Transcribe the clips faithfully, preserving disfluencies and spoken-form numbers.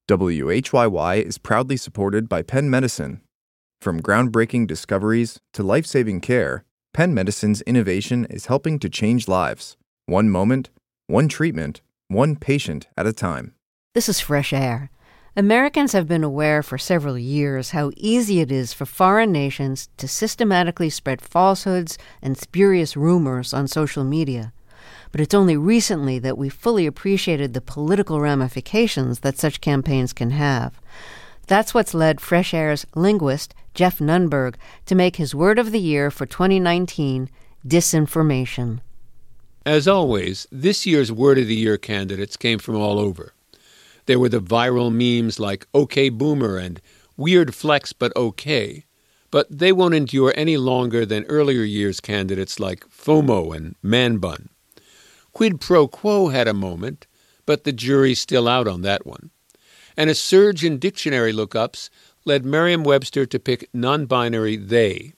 W H Y Y is proudly supported by Penn Medicine. From groundbreaking discoveries to life-saving care, Penn Medicine's innovation is helping to change lives, one moment, one treatment, one patient at a time. This is Fresh Air. Americans have been aware for several years how easy it is for foreign nations to systematically spread falsehoods and spurious rumors on social media. But it's only recently that we fully appreciated the political ramifications that such campaigns can have. That's what's led Fresh Air's linguist, Jeff Nunberg, to make his word of the year for twenty nineteen, disinformation. As always, this year's word of the year candidates came from all over. There were the viral memes like OK Boomer and Weird Flex but OK, but they won't endure any longer than earlier years' candidates like FOMO and Man Bun. Quid pro quo had a moment, but the jury's still out on that one. And a surge in dictionary lookups led Merriam-Webster to pick non-binary they.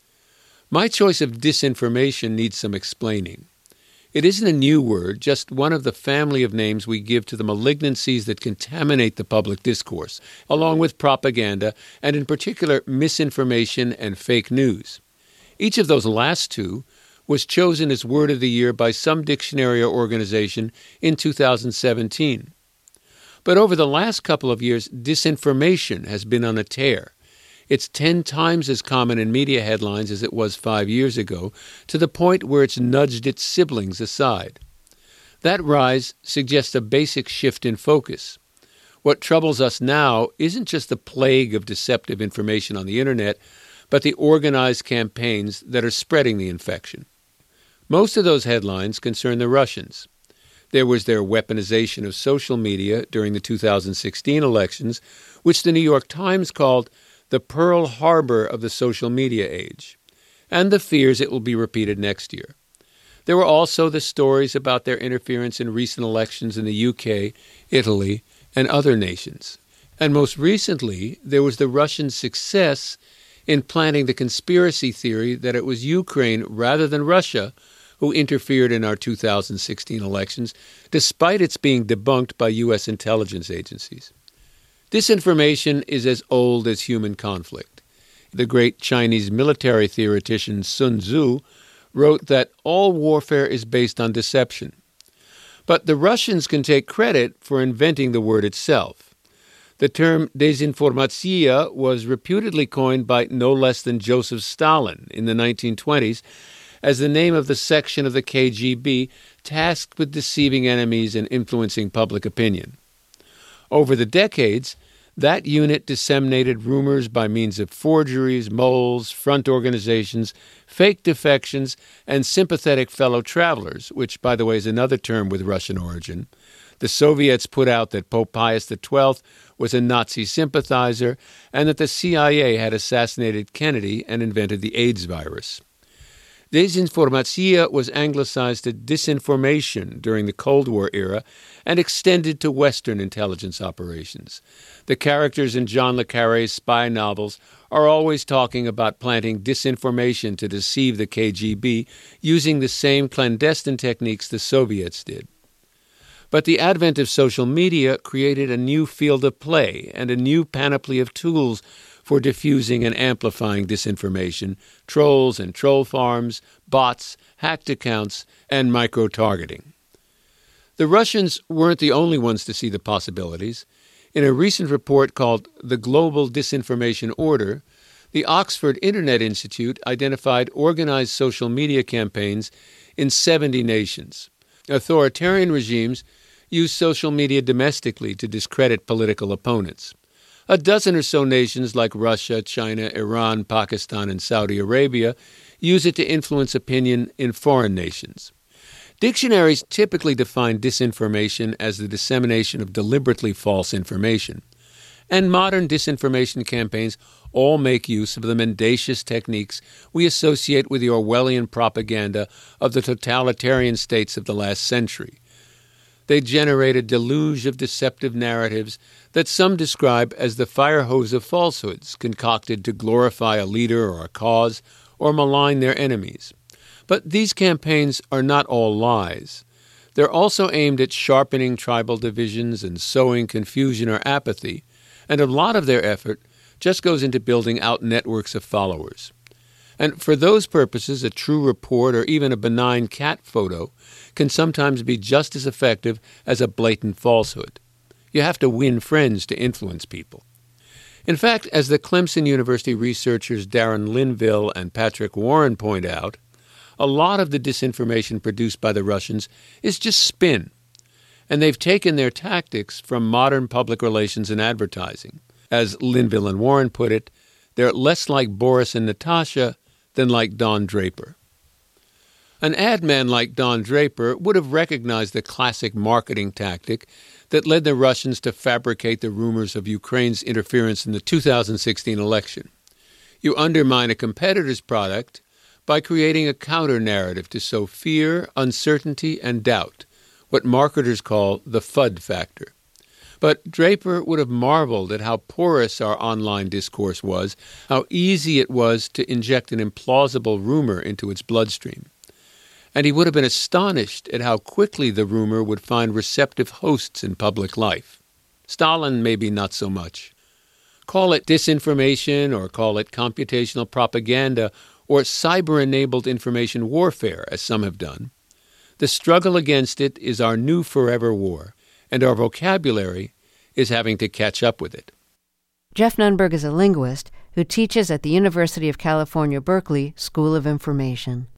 My choice of disinformation needs some explaining. It isn't a new word, just one of the family of names we give to the malignancies that contaminate the public discourse, along with propaganda, and in particular misinformation and fake news. Each of those last two was chosen as Word of the Year by some dictionary or organization in two thousand seventeen. But over the last couple of years, disinformation has been on a tear. It's ten times as common in media headlines as it was five years ago, to the point where it's nudged its siblings aside. That rise suggests a basic shift in focus. What troubles us now isn't just the plague of deceptive information on the internet, but the organized campaigns that are spreading the infection. Most of those headlines concern the Russians. There was their weaponization of social media during the two thousand sixteen elections, which the New York Times called the Pearl Harbor of the social media age, and the fears it will be repeated next year. There were also the stories about their interference in recent elections in the U K, Italy, and other nations. And most recently, there was the Russian success in planting the conspiracy theory that it was Ukraine rather than Russia who interfered in our two thousand sixteen elections, despite its being debunked by U S intelligence agencies. Disinformation is as old as human conflict. The great Chinese military theoretician Sun Tzu wrote that all warfare is based on deception. But the Russians can take credit for inventing the word itself. The term desinformatsiya was reputedly coined by no less than Joseph Stalin in the nineteen twenties as the name of the section of the K G B tasked with deceiving enemies and influencing public opinion. Over the decades, that unit disseminated rumors by means of forgeries, moles, front organizations, fake defections, and sympathetic fellow travelers, which, by the way, is another term with Russian origin. The Soviets put out that Pope Pius the twelfth was a Nazi sympathizer and that the C I A had assassinated Kennedy and invented the AIDS virus. Desinformatsiya was anglicized to disinformation during the Cold War era and extended to Western intelligence operations. The characters in John le Carré's spy novels are always talking about planting disinformation to deceive the K G B using the same clandestine techniques the Soviets did. But the advent of social media created a new field of play and a new panoply of tools for diffusing and amplifying disinformation, trolls and troll farms, bots, hacked accounts, and micro-targeting. The Russians weren't the only ones to see the possibilities. In a recent report called The Global Disinformation Order, the Oxford Internet Institute identified organized social media campaigns in seventy nations. Authoritarian regimes use social media domestically to discredit political opponents. A dozen or so nations like Russia, China, Iran, Pakistan, and Saudi Arabia use it to influence opinion in foreign nations. Dictionaries typically define disinformation as the dissemination of deliberately false information. And modern disinformation campaigns all make use of the mendacious techniques we associate with the Orwellian propaganda of the totalitarian states of the last century. They generate a deluge of deceptive narratives that some describe as the fire hose of falsehoods concocted to glorify a leader or a cause or malign their enemies. But these campaigns are not all lies. They're also aimed at sharpening tribal divisions and sowing confusion or apathy, and a lot of their effort just goes into building out networks of followers. And for those purposes, a true report or even a benign cat photo can sometimes be just as effective as a blatant falsehood. You have to win friends to influence people. In fact, as the Clemson University researchers Darren Linville and Patrick Warren point out, a lot of the disinformation produced by the Russians is just spin, and they've taken their tactics from modern public relations and advertising. As Linville and Warren put it, they're less like Boris and Natasha than like Don Draper. An ad man like Don Draper would have recognized the classic marketing tactic that led the Russians to fabricate the rumors of Ukraine's interference in the two thousand sixteen election. You undermine a competitor's product by creating a counter-narrative to sow fear, uncertainty, and doubt, what marketers call the F U D factor. But Draper would have marveled at how porous our online discourse was, how easy it was to inject an implausible rumor into its bloodstream. And he would have been astonished at how quickly the rumor would find receptive hosts in public life. Stalin, maybe not so much. Call it disinformation or call it computational propaganda or cyber-enabled information warfare, as some have done. The struggle against it is our new forever war, and our vocabulary is having to catch up with it. Jeff Nunberg is a linguist who teaches at the University of California, Berkeley School of Information.